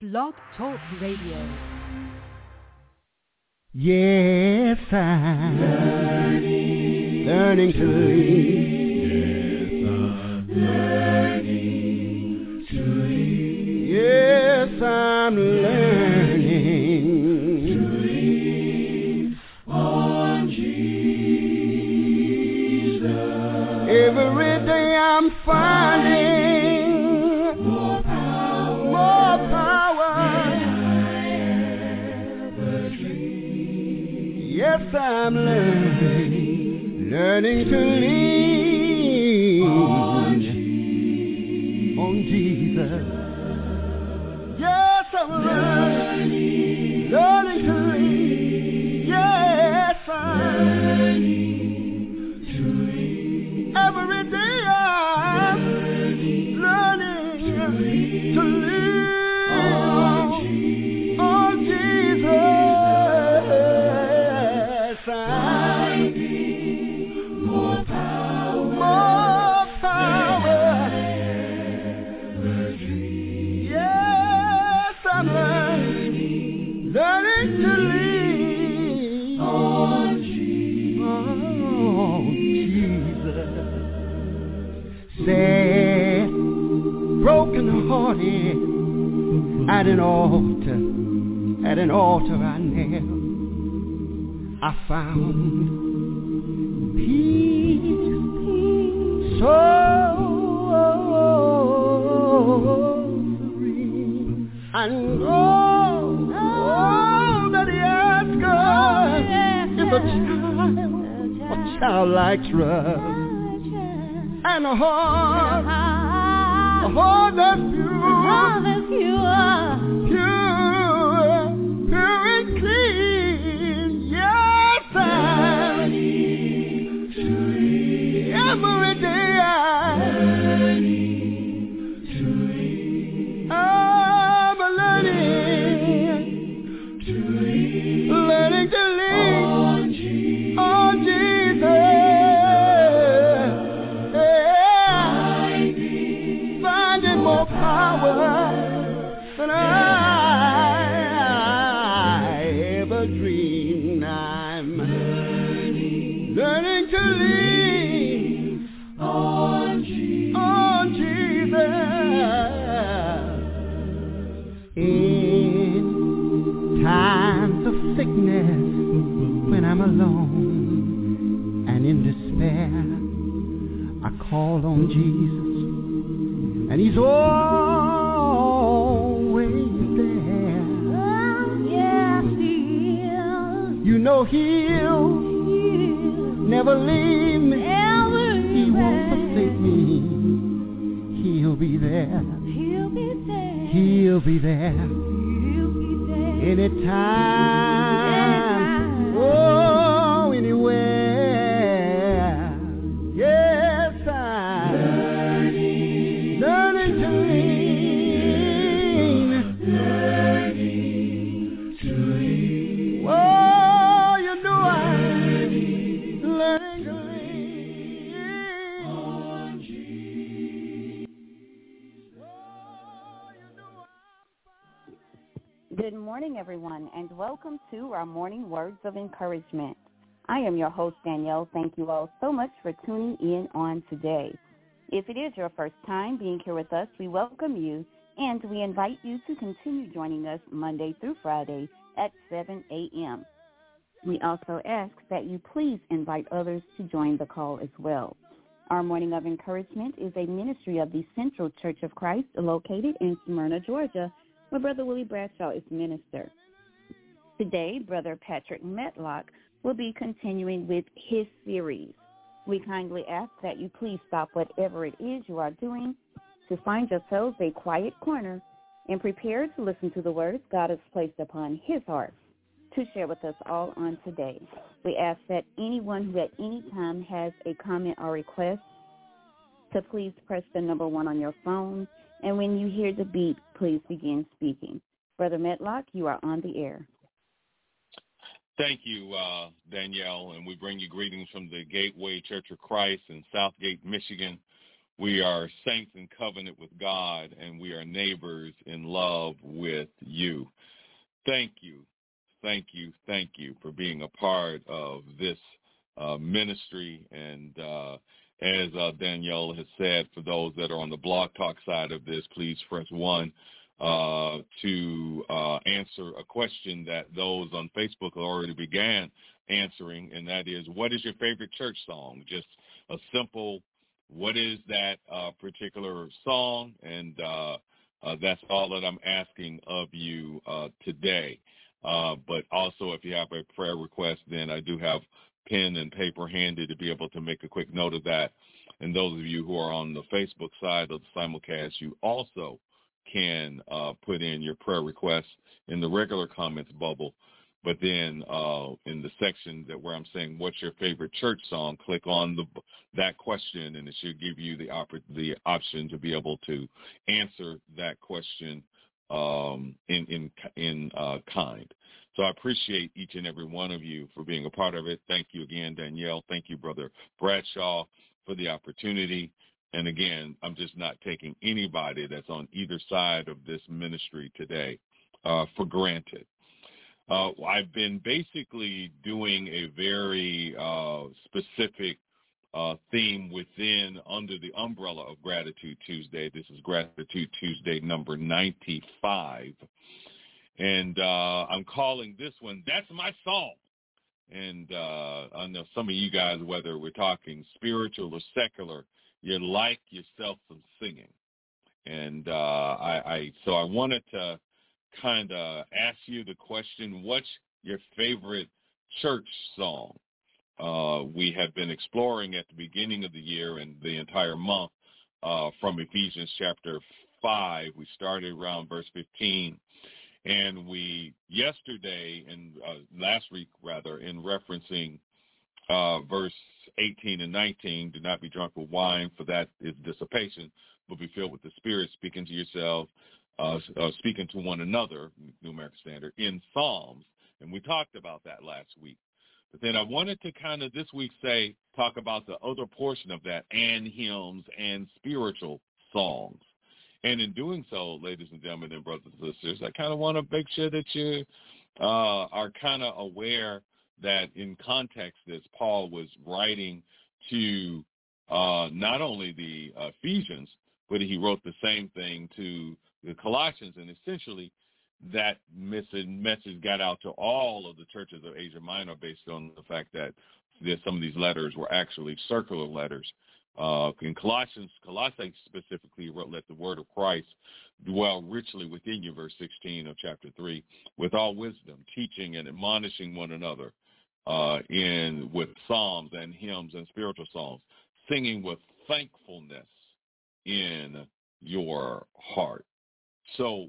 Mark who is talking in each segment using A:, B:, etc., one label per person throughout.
A: Blog Talk Radio.
B: Yes, I'm learning to lead.
C: Yes, I'm learning to lead.
B: Yes, I'm learning
C: to lead on Jesus.
B: Every day I'm finding
C: more power
B: than
C: I ever dreamed.
B: Yes, I'm learning to lean on Jesus. Yes, I'm learning to lean. Yes, I'm
C: learning to lead.
B: Every day I'm learning to lean on Jesus.
C: Finding more power
B: Power.
C: than I ever dreamed.
B: Yes, I'm learning to lean
C: On
B: Jesus. Sad, broken hearted at an altar I knelt. I found peace, so free, and all that he asked is a childlike trust, and a heart that's pure and clean. Yes, I'm every day I'm learning to lean on Jesus. Finding more power than I ever dreamed. I'm learning to lean on Jesus. In times of sickness, when I'm alone and in despair, I call on Jesus, and he's always there.
D: Yes, he is.
B: You know he'll never leave me. He won't forsake me. He'll be there. He'll be there. Anytime. Oh, anywhere. Yes, I'm learning to lean. Oh, you know I'm learning to lean on Jesus. Oh, you know
E: Good morning, everyone, and welcome to our morning words of encouragement. I am your host, Danielle. Thank you all so much for tuning in on today. If it is your first time being here with us, we welcome you, and we invite you to continue joining us Monday through Friday at 7 a.m. We also ask that you please invite others to join the call as well. Our Morning of Encouragement is a ministry of the Central Church of Christ located in Smyrna, Georgia, where Brother Willie Bradshaw is minister. Today, Brother Patrick Metlock will be continuing with his series. We kindly ask that you please stop whatever it is you are doing to find yourselves a quiet corner and prepare to listen to the words God has placed upon his heart to share with us all on today. We ask that anyone who at any time has a comment or request to please press the number 1 on your phone, and when you hear the beep, please begin speaking. Brother Metlock, you are on the air.
F: Thank you, Danielle, and we bring you greetings from the Gateway Church of Christ in Southgate, Michigan. We are saints in covenant with God, and we are neighbors in love with you. Thank you for being a part of this ministry. And as Danielle has said, for those that are on the Blog Talk side of this, please press 1 to answer a question that those on Facebook already began answering, and that is, what is your favorite church song? Just a simple, what is that particular song? And that's all that I'm asking of you today. But also, if you have a prayer request, then I do have pen and paper handy to be able to make a quick note of that. And those of you who are on the Facebook side of the simulcast, you also can put in your prayer requests in the regular comments bubble. But then in the section where I'm saying, what's your favorite church song, click on that question, and it should give you the option to be able to answer that question in kind. So I appreciate each and every one of you for being a part of it. Thank you again, Danielle. Thank you, Brother Bradshaw, for the opportunity. And again, I'm just not taking anybody that's on either side of this ministry today for granted. I've been basically doing a very specific theme under the umbrella of Gratitude Tuesday. This is Gratitude Tuesday number 95. And I'm calling this one, That's My Song. And I know some of you guys, whether we're talking spiritual or secular, you like yourself some singing. And so I wanted to kind of ask you the question, what's your favorite church song? We have been exploring at the beginning of the year and the entire month from Ephesians chapter 5. We started around verse 15. And yesterday and last week, rather, in referencing verse 18 and 19, do not be drunk with wine, for that is dissipation, but be filled with the Spirit, speaking to yourselves, speaking to one another, New American Standard, in Psalms. And we talked about that last week. But then I wanted to kind of this week talk about the other portion of that, and hymns and spiritual songs. And in doing so, ladies and gentlemen and brothers and sisters, I kind of want to make sure that you are kind of aware that in context this, Paul was writing to not only the Ephesians, but he wrote the same thing to the Colossians. And essentially that message got out to all of the churches of Asia Minor based on the fact that some of these letters were actually circular letters. In Colossae specifically wrote, let the word of Christ dwell richly within you, verse 16 of chapter 3, with all wisdom, teaching and admonishing one another with psalms and hymns and spiritual songs, singing with thankfulness in your heart. So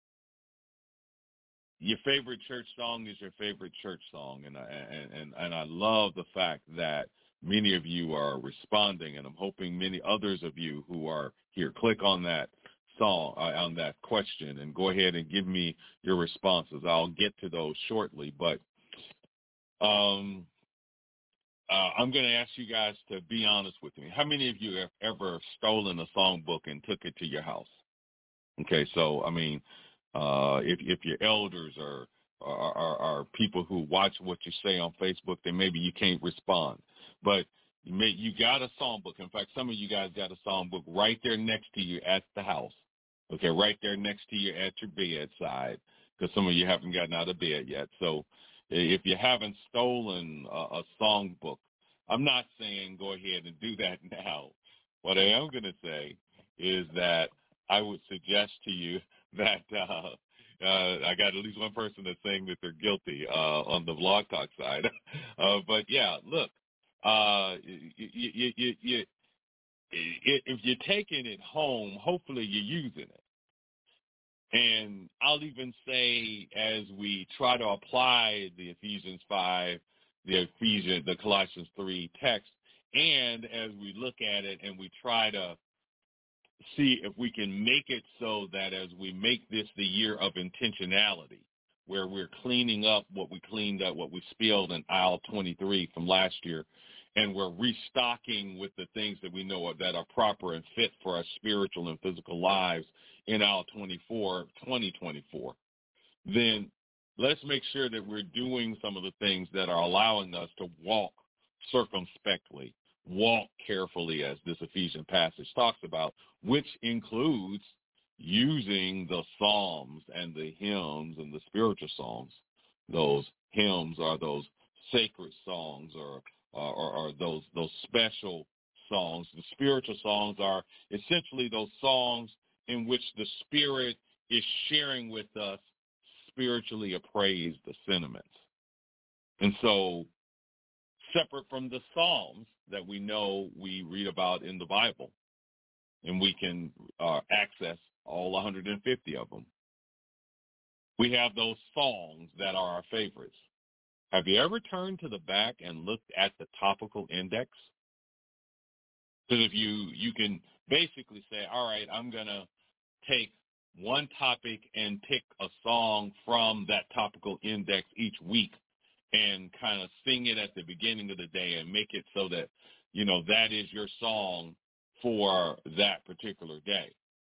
F: your favorite church song is your favorite church song, and I love the fact that many of you are responding, and I'm hoping many others of you who are here click on that song, on that question, and go ahead and give me your responses. I'll get to those shortly, but I'm going to ask you guys to be honest with me. How many of you have ever stolen a songbook and took it to your house? Okay, so I mean, if your elders are people who watch what you say on Facebook, then maybe you can't respond. But you got a songbook. In fact, some of you guys got a songbook right there next to you at the house. Okay, right there next to you at your bedside, because some of you haven't gotten out of bed yet. So if you haven't stolen a songbook, I'm not saying go ahead and do that now. What I am going to say is that I would suggest to you that I got at least one person that's saying that they're guilty on the Blog Talk side. But, yeah, look, if you're taking it home, hopefully you're using it. And I'll even say, as we try to apply the Ephesians 5, the Colossians 3 text, and as we look at it and we try to see if we can make it so that as we make this the year of intentionality, where we're cleaning up what we cleaned up, what we spilled in aisle 23 from last year, and we're restocking with the things that we know that are proper and fit for our spiritual and physical lives in our 2024, then let's make sure that we're doing some of the things that are allowing us to walk circumspectly, walk carefully, as this Ephesians passage talks about, which includes using the psalms and the hymns and the spiritual songs. Those hymns are those sacred songs or those special songs. The spiritual songs are essentially those songs in which the Spirit is sharing with us spiritually appraised the sentiments. And so, separate from the Psalms that we know we read about in the Bible, and we can access all 150 of them, we have those songs that are our favorites. Have you ever turned to the back and looked at the topical index? Because if you can basically say, all right, I'm going to take one topic and pick a song from that topical index each week and kind of sing it at the beginning of the day and make it so that, that is your song for that particular day.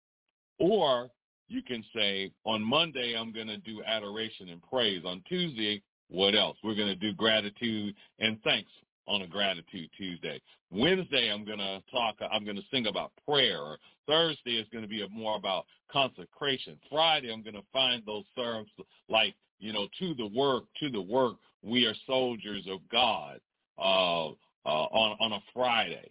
F: Or you can say, on Monday, I'm going to do adoration and praise. On Tuesday, what else? We're going to do gratitude and thanks on a Gratitude Tuesday. Wednesday, I'm going to sing about prayer. Thursday is going to be more about consecration. Friday, I'm going to find those sermons like, to the work, we are soldiers of God on a Friday.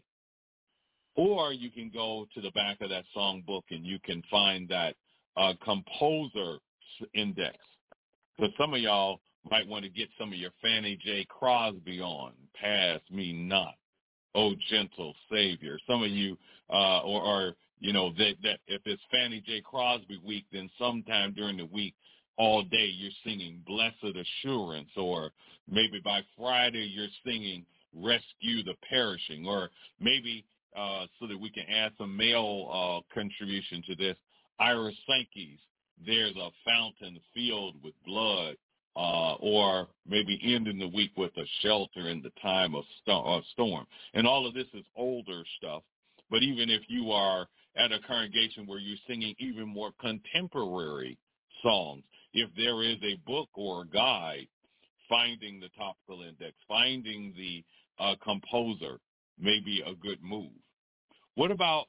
F: Or you can go to the back of that song book and you can find that composer index. So some of y'all might want to get some of your Fannie J. Crosby on, Pass Me Not, Oh Gentle Savior. Some of you, that if it's Fannie J. Crosby week, then sometime during the week, all day you're singing Blessed Assurance, or maybe by Friday you're singing Rescue the Perishing, or maybe so that we can add some male contribution to this, Ira Sankey's There's a Fountain Filled with Blood, or maybe ending the week with A Shelter in the Time of Storm. And all of this is older stuff. But even if you are at a congregation where you're singing even more contemporary songs, if there is a book or a guide, finding the topical index, finding the composer may be a good move. What about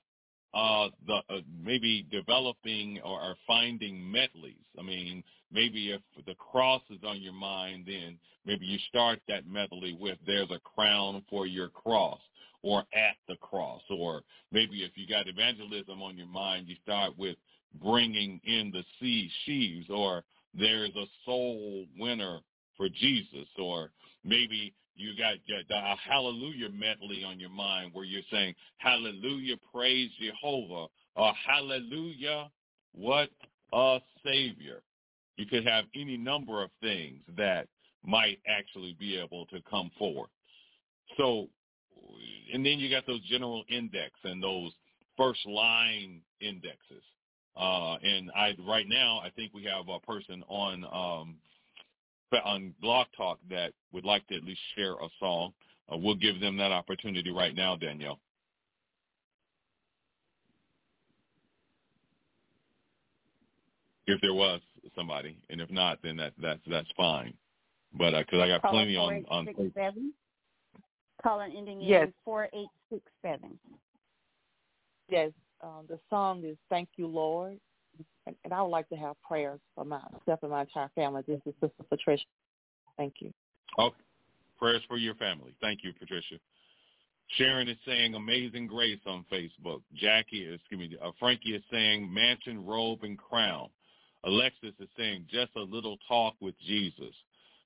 F: maybe developing or finding medleys? I mean, maybe if the cross is on your mind, then maybe you start that medley with There's a Crown for Your Cross, or At the Cross, or maybe if you got evangelism on your mind, you start with Bringing in the Sheaves, or There's a Soul Winner for Jesus, or maybe you got a Hallelujah medley on your mind where you're saying, Hallelujah, praise Jehovah, or Hallelujah, what a Savior. You could have any number of things that might actually be able to come forward. So, and then you got those general index and those first line indexes. And right now, I think we have a person on Blog Talk that would like to at least share a song. We'll give them that opportunity right now, Danielle. If there was somebody, and if not, then that's fine. But because I got plenty on.
E: Calling ending
B: Yes.
E: in 4867.
B: Yes, the song is Thank You, Lord. And I would like to have prayers for myself and my entire family. This is Sister Patricia. Thank you.
F: Okay. Prayers for your family. Thank you, Patricia. Sharon is saying Amazing Grace on Facebook. Frankie is saying Mansion, Robe, and Crown. Alexis is saying Just a Little Talk with Jesus.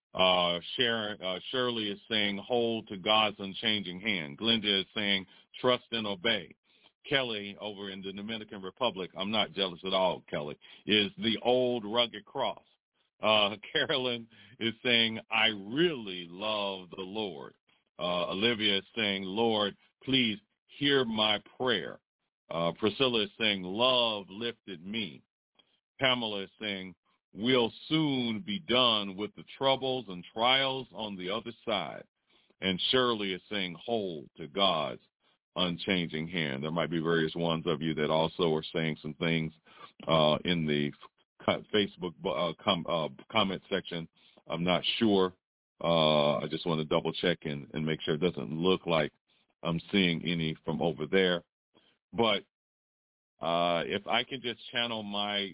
F: Shirley is saying Hold to God's Unchanging Hand. Glenda is saying Trust and Obey. Kelly over in the Dominican Republic, I'm not jealous at all, Kelly, is The Old Rugged Cross. Carolyn is saying, I really love the Lord. Olivia is saying, Lord, please hear my prayer. Priscilla is saying, love lifted me. Pamela is saying, we'll soon be done with the troubles and trials on the other side. And Shirley is saying, hold to God's unchanging hand. There might be various ones of you that also are saying some things in the Facebook comment section. I'm not sure. I just want to double check and make sure it doesn't look like I'm seeing any from over there. But if I can just channel my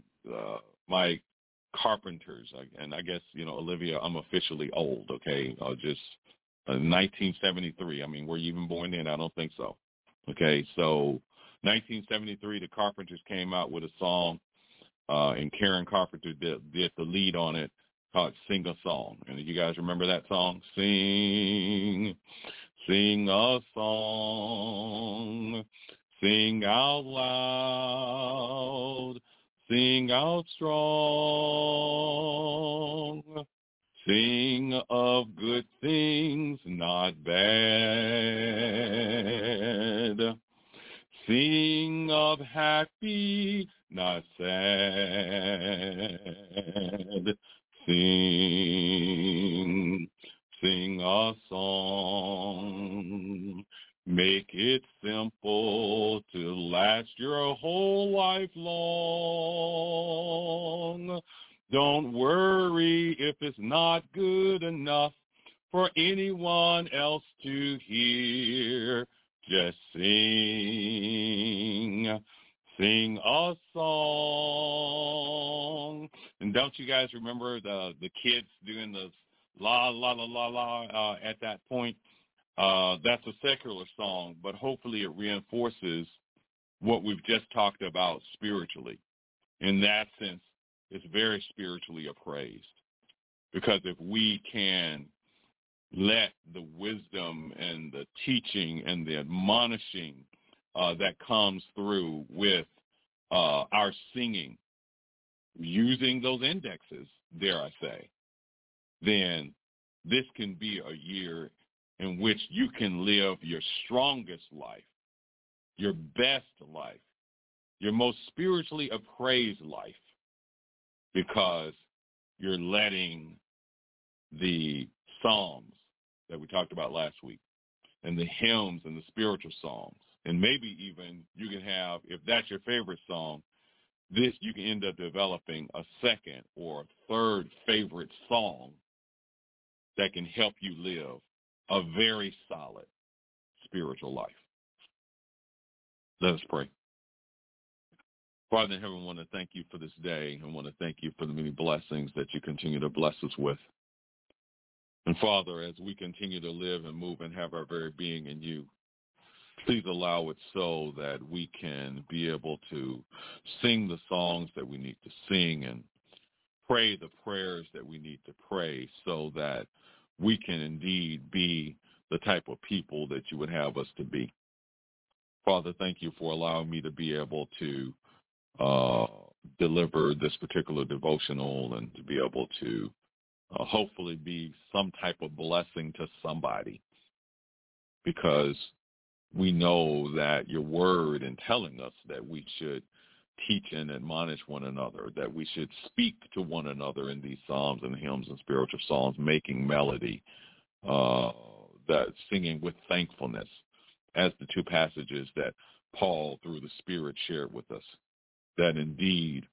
F: carpenters, and I guess, Olivia, I'm officially old, okay? Just 1973. I mean, were you even born then? I don't think so. Okay, so 1973, the Carpenters came out with a song, and Karen Carpenter did the lead on it, called Sing a Song. And you guys remember that song? Sing a song, sing out loud, sing out strong, sing of good things, not bad. Sing of happy, not sad. Sing a song. Make it simple to last your whole life long. Don't worry if it's not good enough for anyone else to hear. Just sing a song. And don't you guys remember the kids doing the la, la, la, la, la at that point? That's a secular song, but hopefully it reinforces what we've just talked about spiritually. In that sense, it's very spiritually appraised. Because if we can let the wisdom and the teaching and the admonishing that comes through with our singing, using those indexes, dare I say, then this can be a year in which you can live your strongest life, your best life, your most spiritually appraised life, because you're letting the psalms that we talked about last week and the hymns and the spiritual songs, and maybe even you can have, if that's your favorite song, this you can end up developing a second or third favorite song that can help you live a very solid spiritual life. Let us pray. Father in heaven, I want to thank you for this day. I want to thank you for the many blessings that you continue to bless us with. And Father, as we continue to live and move and have our very being in you, please allow it so that we can be able to sing the songs that we need to sing and pray the prayers that we need to pray, so that we can indeed be the type of people that you would have us to be. Father, thank you for allowing me to be able to deliver this particular devotional and to be able to hopefully be some type of blessing to somebody, because we know that your word in telling us that we should teach and admonish one another, that we should speak to one another in these psalms and hymns and spiritual songs, making melody, that singing with thankfulness, as the two passages that Paul, through the Spirit, shared with us, that indeed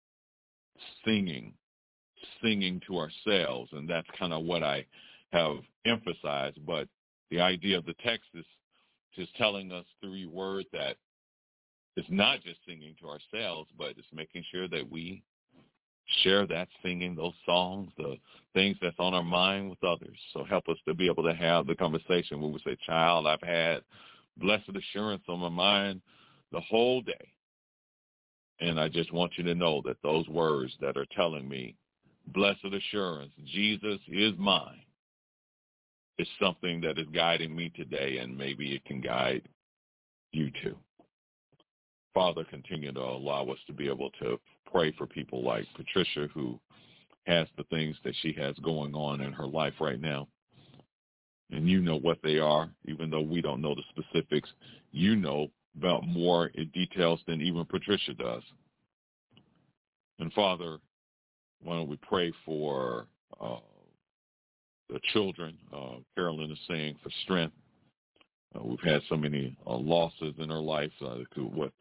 F: singing to ourselves, and that's kind of what I have emphasized, but the idea of the text is just telling us through your word that it's not just singing to ourselves, but it's making sure that we share that singing, those songs, the things that's on our mind with others. So help us to be able to have the conversation when we say, child, I've had blessed assurance on my mind the whole day. And I just want you to know that those words that are telling me, blessed assurance, Jesus is mine, is something that is guiding me today, and maybe it can guide you too. Father, continue to allow us to be able to pray for people like Patricia, who has the things that she has going on in her life right now. And you know what they are, even though we don't know the specifics. You know about more details than even Patricia does. And Father, why don't we pray for the children. Carolyn is saying for strength. We've had so many losses in her life with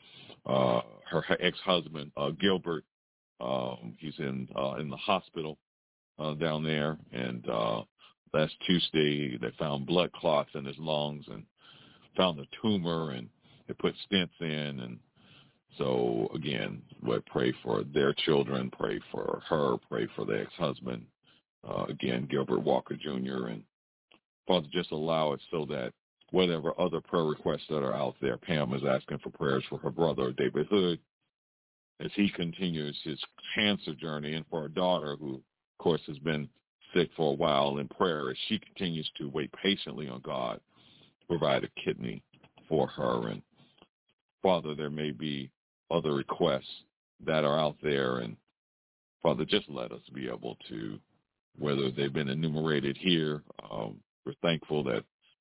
F: her ex-husband, Gilbert. He's in the hospital down there, and last Tuesday they found blood clots in his lungs and found a tumor, and they put stents in. And so, again, we pray for their children, pray for her, pray for the ex-husband, again, Gilbert Walker Jr., and Father, just allow it so that whatever other prayer requests that are out there, Pam is asking for prayers for her brother, David Hood, as he continues his cancer journey, and for her daughter, who, of course, has been sick for a while, in prayer as she continues to wait patiently on God to provide a kidney for her. And, Father, there may be other requests that are out there, and, Father, just let us be able to, whether they've been enumerated here, we're thankful that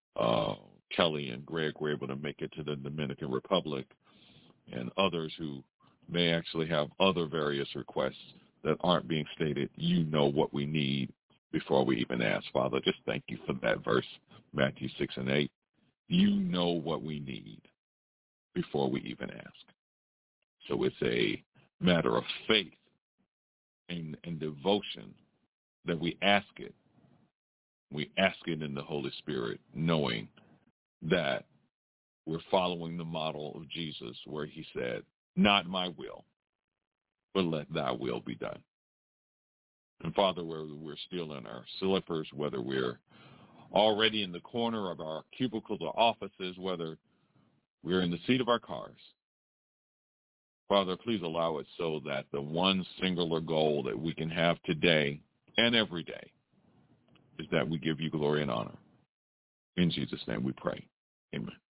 F: Kelly and Greg were able to make it to the Dominican Republic, and others who may actually have other various requests that aren't being stated. You know what we need before we even ask, Father. Just thank you for that verse, Matthew 6:8. You know what we need before we even ask. So it's a matter of faith and devotion that we ask it. We ask it in the Holy Spirit, knowing that we're following the model of Jesus, where he said, not my will, but let thy will be done. And Father, whether we're still in our slippers, whether we're already in the corner of our cubicles or offices, whether we're in the seat of our cars, Father, please allow it so that the one singular goal that we can have today and every day is that we give you glory and honor. In Jesus' name we pray. Amen.